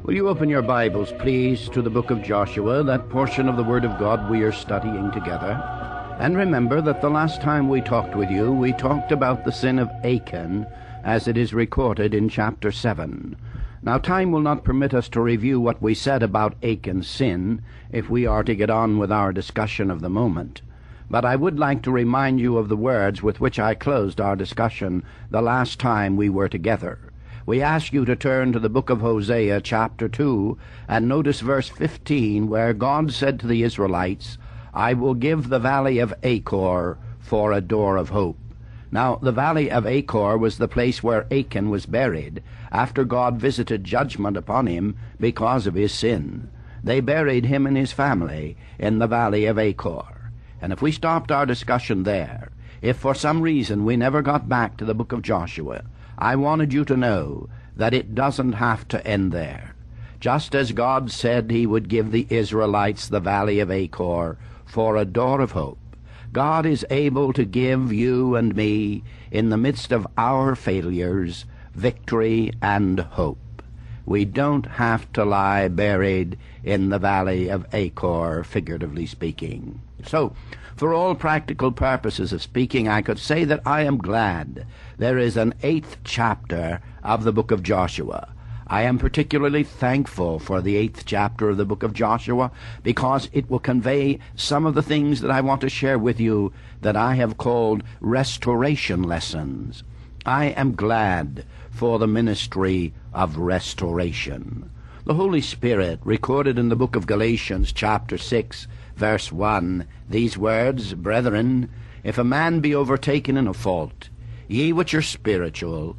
Will you open your Bibles, please, to the book of Joshua, that portion of the Word of God we are studying together? And remember that the last time we talked with you, we talked about the sin of Achan, as it is recorded in chapter 7. Now, time will not permit us to review what we said about Achan's sin, if we are to get on with our discussion of the moment. But I would like to remind you of the words with which I closed our discussion the last time we were together. We ask you to turn to the book of Hosea, chapter 2, and notice verse 15, where God said to the Israelites, "I will give the valley of Achor for a door of hope." Now, the valley of Achor was the place where Achan was buried, after God visited judgment upon him because of his sin. They buried him and his family in the valley of Achor. And if we stopped our discussion there, if for some reason we never got back to the book of Joshua, I wanted you to know that it doesn't have to end there. Just as God said he would give the Israelites the valley of Achor for a door of hope, God is able to give you and me, in the midst of our failures, victory and hope. We don't have to lie buried in the valley of Achor, figuratively speaking. So, for all practical purposes of speaking, I could say that I am glad there is an 8th chapter of the book of Joshua. I am particularly thankful for the 8th chapter of the book of Joshua because it will convey some of the things that I want to share with you that I have called restoration lessons. I am glad for the ministry of restoration. The Holy Spirit recorded in the book of Galatians, chapter 6, verse 1, these words, "Brethren, if a man be overtaken in a fault, ye which are spiritual,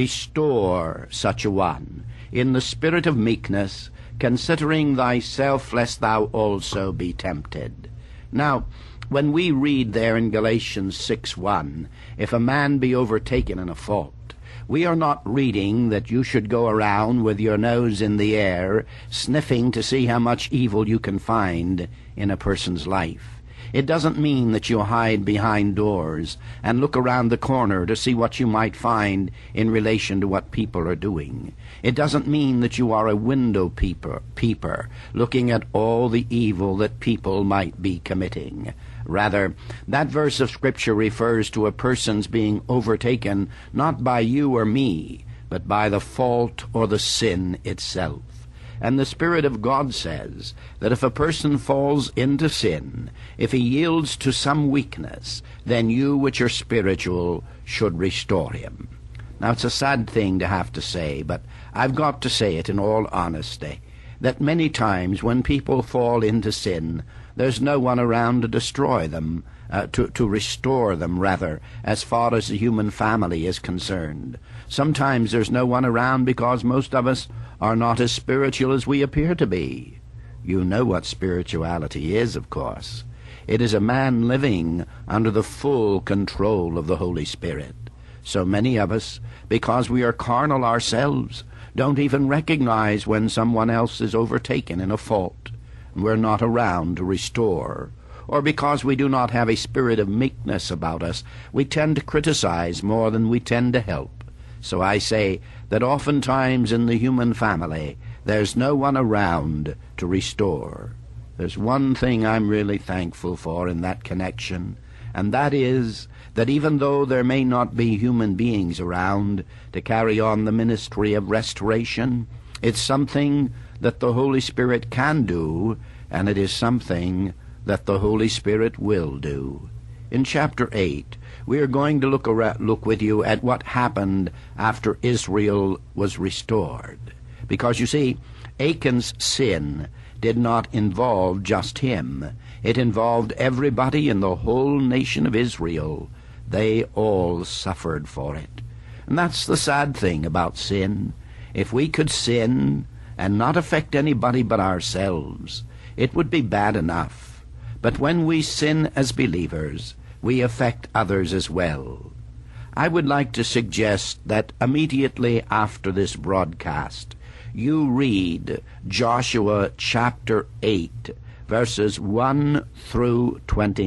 restore such a one, in the spirit of meekness, considering thyself, lest thou also be tempted." Now, when we read there in Galatians 6:1, if a man be overtaken in a fault, we are not reading that you should go around with your nose in the air, sniffing to see how much evil you can find in a person's life. It doesn't mean that you hide behind doors and look around the corner to see what you might find in relation to what people are doing. It doesn't mean that you are a window peeper looking at all the evil that people might be committing. Rather, that verse of Scripture refers to a person's being overtaken not by you or me, but by the fault or the sin itself. And the Spirit of God says that if a person falls into sin, if he yields to some weakness, then you which are spiritual should restore him. Now, it's a sad thing to have to say, but I've got to say it in all honesty, that many times when people fall into sin, there's no one around to destroy them, to restore them, rather, as far as the human family is concerned. Sometimes there's no one around because most of us are not as spiritual as we appear to be. You know what spirituality is, of course. It is a man living under the full control of the Holy Spirit. So many of us, because we are carnal ourselves, don't even recognize when someone else is overtaken in a fault. We're not around to restore. Or because we do not have a spirit of meekness about us, we tend to criticize more than we tend to help. So I say that oftentimes in the human family, there's no one around to restore. There's one thing I'm really thankful for in that connection, and that is that even though there may not be human beings around to carry on the ministry of restoration, it's something that the Holy Spirit can do, and it is something that the Holy Spirit will do. In chapter 8, we are going to look with you at what happened after Israel was restored. Because, you see, Achan's sin did not involve just him. It involved everybody in the whole nation of Israel. They all suffered for it. And that's the sad thing about sin. If we could sin and not affect anybody but ourselves, it would be bad enough. But when we sin as believers, we affect others as well. I would like to suggest that immediately after this broadcast, you read Joshua chapter 8, verses 1 through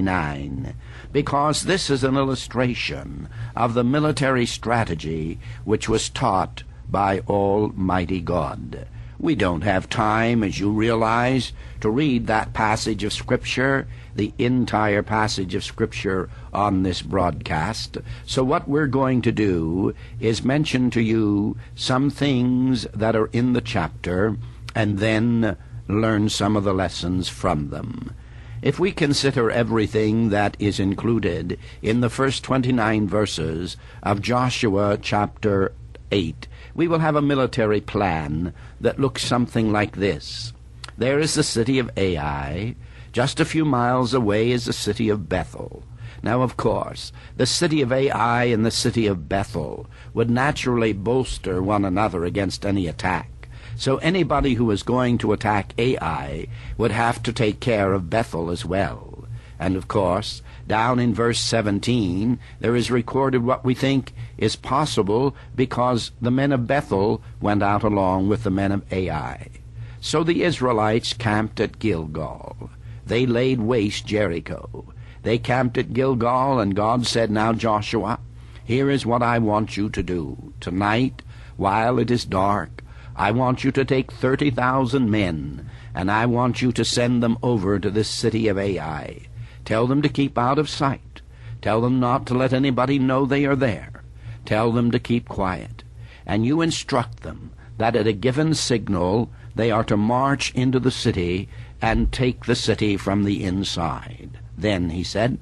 29, because this is an illustration of the military strategy which was taught by Almighty God. We don't have time, as you realize, to read that passage of Scripture, the entire passage of Scripture on this broadcast. So what we're going to do is mention to you some things that are in the chapter and then learn some of the lessons from them. If we consider everything that is included in the first 29 verses of Joshua chapter 8, we will have a military plan that looks something like this. There is the city of Ai. Just a few miles away is the city of Bethel. Now, of course, the city of Ai and the city of Bethel would naturally bolster one another against any attack. So anybody who is going to attack Ai would have to take care of Bethel as well. And, of course, down in verse 17, there is recorded what we think is possible because the men of Bethel went out along with the men of Ai. So the Israelites camped at Gilgal. They laid waste Jericho. They camped at Gilgal, and God said, "Now, Joshua, here is what I want you to do. Tonight, while it is dark, I want you to take 30,000 men, and I want you to send them over to this city of Ai. Tell them to keep out of sight. Tell them not to let anybody know they are there. Tell them to keep quiet. And you instruct them that at a given signal they are to march into the city and take the city from the inside. Then," he said,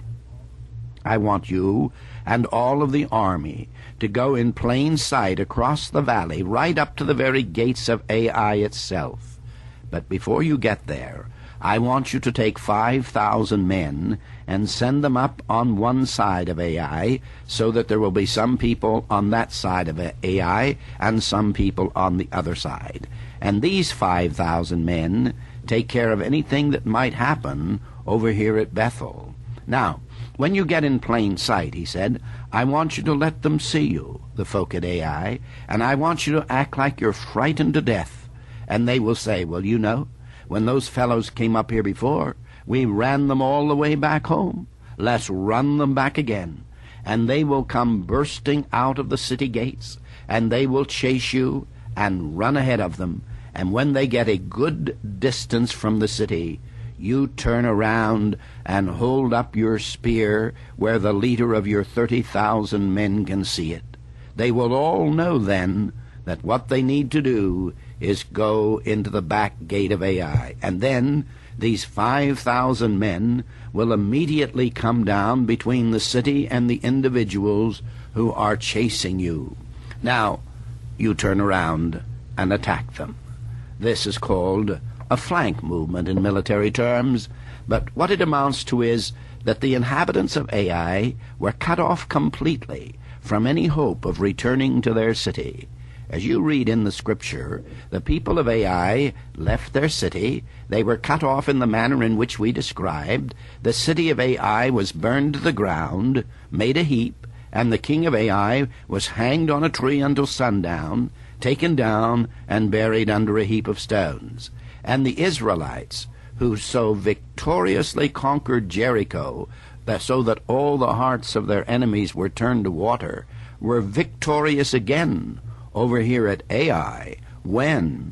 "I want you and all of the army to go in plain sight across the valley right up to the very gates of Ai itself. But before you get there, I want you to take 5,000 men and send them up on one side of Ai, so that there will be some people on that side of Ai and some people on the other side. And these 5,000 men take care of anything that might happen over here at Bethel. Now, when you get in plain sight," he said, "I want you to let them see you, the folk at Ai, and I want you to act like you're frightened to death. And they will say, 'Well, you know, when those fellows came up here before, we ran them all the way back home. Let's run them back again.' And they will come bursting out of the city gates, and they will chase you and run ahead of them. And when they get a good distance from the city, you turn around and hold up your spear where the leader of your 30,000 men can see it. They will all know then that what they need to do is go into the back gate of Ai. And then these 5,000 men will immediately come down between the city and the individuals who are chasing you. Now, you turn around and attack them. This is called a flank movement in military terms, but what it amounts to is that the inhabitants of Ai were cut off completely from any hope of returning to their city. As you read in the Scripture, the people of Ai left their city. They were cut off in the manner in which we described. The city of Ai was burned to the ground, made a heap, and the king of Ai was hanged on a tree until sundown, taken down and buried under a heap of stones. And the Israelites, who so victoriously conquered Jericho, so that all the hearts of their enemies were turned to water, were victorious again over here at Ai when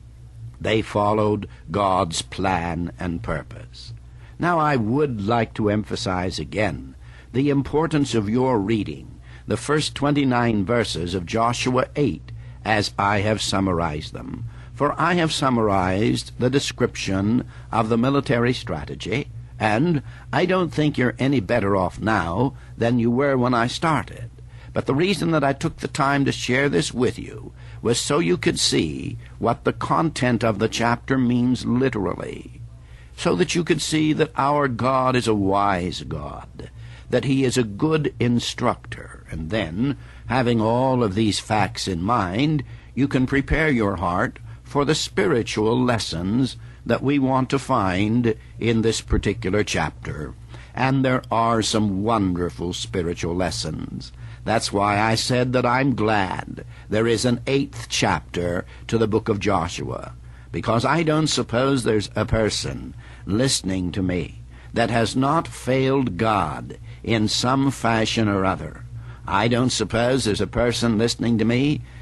they followed God's plan and purpose. Now, I would like to emphasize again the importance of your reading the first 29 verses of Joshua 8 as I have summarized them. For I have summarized the description of the military strategy, and I don't think you're any better off now than you were when I started. But the reason that I took the time to share this with you was so you could see what the content of the chapter means literally, so that you could see that our God is a wise God, that he is a good instructor, and then, having all of these facts in mind, you can prepare your heart for the spiritual lessons that we want to find in this particular chapter. And there are some wonderful spiritual lessons. That's why I said that I'm glad there is an 8th chapter to the book of Joshua, because I don't suppose there's a person listening to me that has not failed God in some fashion or other. I don't suppose there's a person listening to me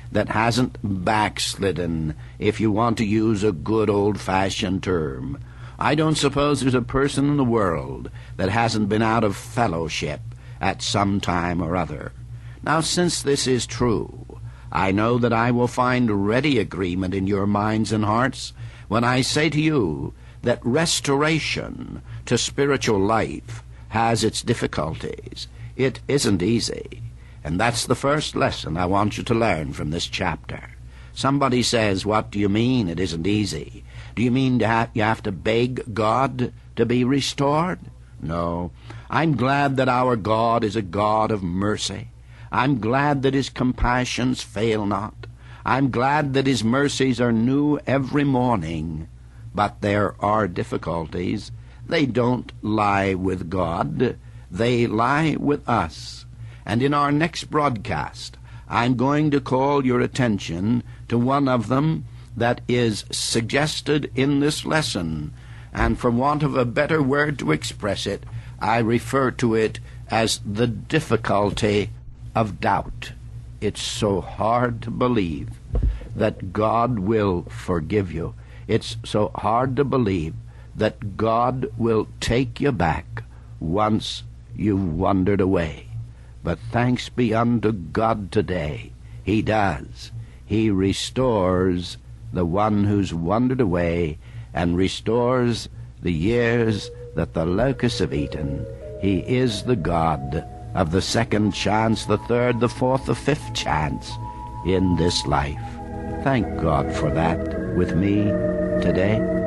that hasn't backslidden, if you want to use a good old-fashioned term. I don't suppose there's a person in the world that hasn't been out of fellowship at some time or other. Now, since this is true, I know that I will find ready agreement in your minds and hearts when I say to you that restoration to spiritual life has its difficulties. It isn't easy. And that's the first lesson I want you to learn from this chapter. Somebody says, what do you mean it isn't easy? Do you mean you have to beg God to be restored? No. I'm glad that our God is a God of mercy. I'm glad that his compassions fail not. I'm glad that his mercies are new every morning. But there are difficulties. They don't lie with God. They lie with us. And in our next broadcast, I'm going to call your attention to one of them that is suggested in this lesson. And for want of a better word to express it, I refer to it as the difficulty of doubt. It's so hard to believe that God will forgive you. It's so hard to believe that God will take you back once you've wandered away. But thanks be unto God today, he does. He restores the one who's wandered away and restores the years that the locusts have eaten. He is the God of the second chance, the third, the fourth, the fifth chance in this life. Thank God for that with me today.